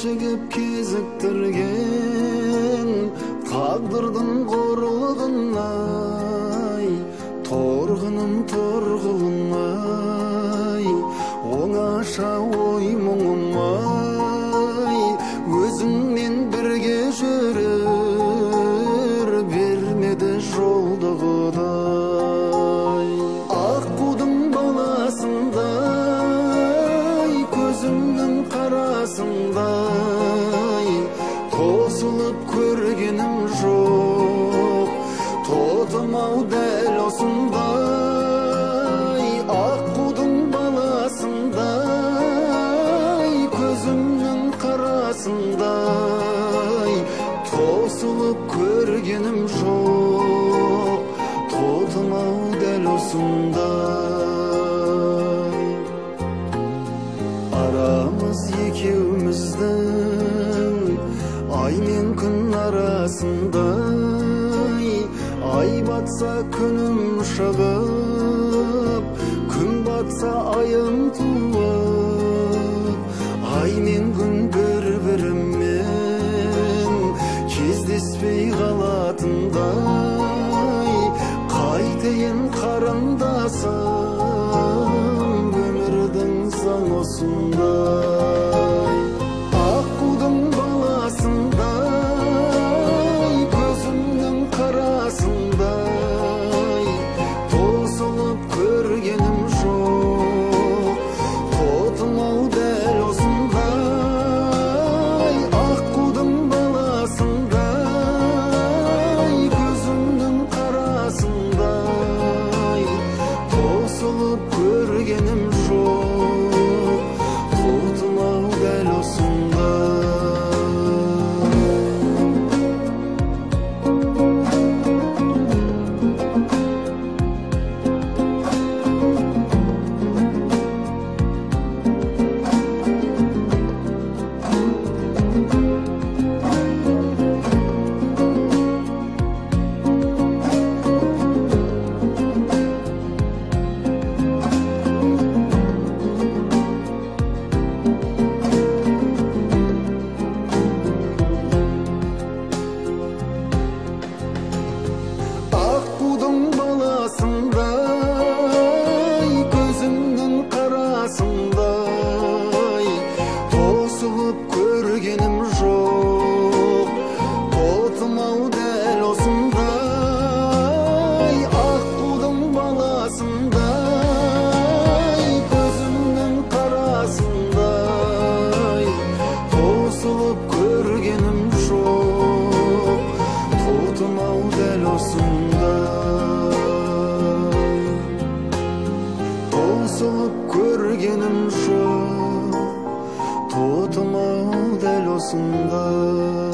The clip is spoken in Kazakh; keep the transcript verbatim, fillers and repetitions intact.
кешігіп кезіктірген тағдырдың қорлығын-ай, торғыным торғылын-ай, оңаша ой мұңым-ай, өзіңмен бірге жүрер бермеді жолды Құдай. Аққудың баласындай, көзімнің қарасындай, тосылып көргенім жоқ, тотым-ау дәл осындай. Аққудың баласындай, көзімнің қарасындай, тосылып көргенім жоқ, тотым-ау дәл осындай. Арамыз екеуміздің ай мен күн арасындай, ай батса күнім шығып, күн батса айым туып, ай мен күн бір-бірімен кездеспей қалатындай, қайтейін қарындасым, өмірдің заң осындай. Аққудың баласындай, көзімнің қарасындай, тосылып көргенім жоқ, тотым-ау дәл осындай. Аққудың баласындай, көзімнің қарасындай, тосылып көргенім жоқ, тотым-ау дәл осындай. Аққудың баласындай, көзімнің қарасындай, тосылып көргенім жоқ, тотым-ау дәл осындай. Аққудың баласындай, көзімнің қарасындай, тосылып көргенім жоқ, тотым-ау дәл осындай. Тосылып көргенім жоқ, тотым-ау дәл осындай.